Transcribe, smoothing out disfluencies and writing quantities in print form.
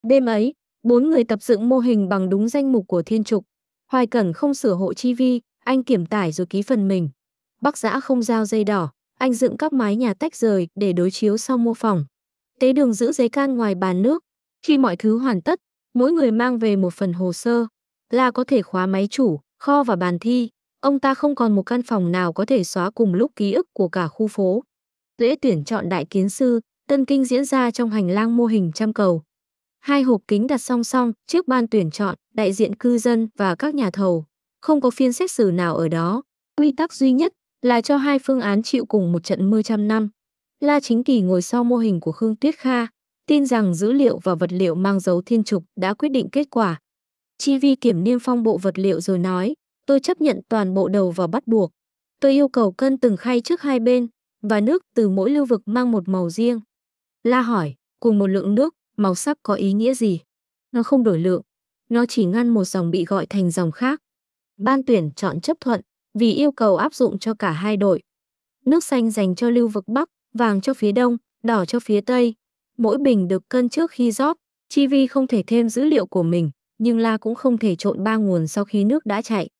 Đêm ấy, 4 người tập dựng mô hình bằng đúng danh mục của Thiên Trục. Hoài Cẩn không sửa hộ chi vi, anh kiểm tải rồi ký phần mình. Bắc Dã không giao dây đỏ, anh dựng các mái nhà tách rời để đối chiếu sau mô phỏng. Tế Đường giữ giấy can ngoài bàn nước. Khi mọi thứ hoàn tất, mỗi người mang về một phần hồ sơ. La có thể khóa máy chủ, kho và bàn thi. Ông ta không còn một căn phòng nào có thể xóa cùng lúc ký ức của cả khu phố. Lễ tuyển chọn đại kiến sư, tân kinh diễn ra trong hành lang mô hình trăm cầu. 2 hộp kính đặt song song trước ban tuyển chọn, đại diện cư dân và các nhà thầu. Không có phiên xét xử nào ở đó. Quy tắc duy nhất là cho 2 phương án chịu cùng một trận mưa trăm năm. La Chính Kỳ ngồi sau mô hình của Khương Tuyết Kha, tin rằng dữ liệu và vật liệu mang dấu Thiên Trục đã quyết định kết quả. Chi Vi kiểm niêm phong bộ vật liệu rồi nói, tôi chấp nhận toàn bộ đầu vào bắt buộc. Tôi yêu cầu cân từng khay trước hai bên, và nước từ mỗi lưu vực mang một màu riêng. La hỏi, cùng một lượng nước, màu sắc có ý nghĩa gì? Nó không đổi lượng, nó chỉ ngăn một dòng bị gọi thành dòng khác. Ban tuyển chọn chấp thuận, vì yêu cầu áp dụng cho cả hai đội. Nước xanh dành cho lưu vực Bắc, vàng cho phía Đông, đỏ cho phía Tây. Mỗi bình được cân trước khi rót. Chi Vi không thể thêm dữ liệu của mình, nhưng La cũng không thể trộn 3 nguồn sau khi nước đã chạy.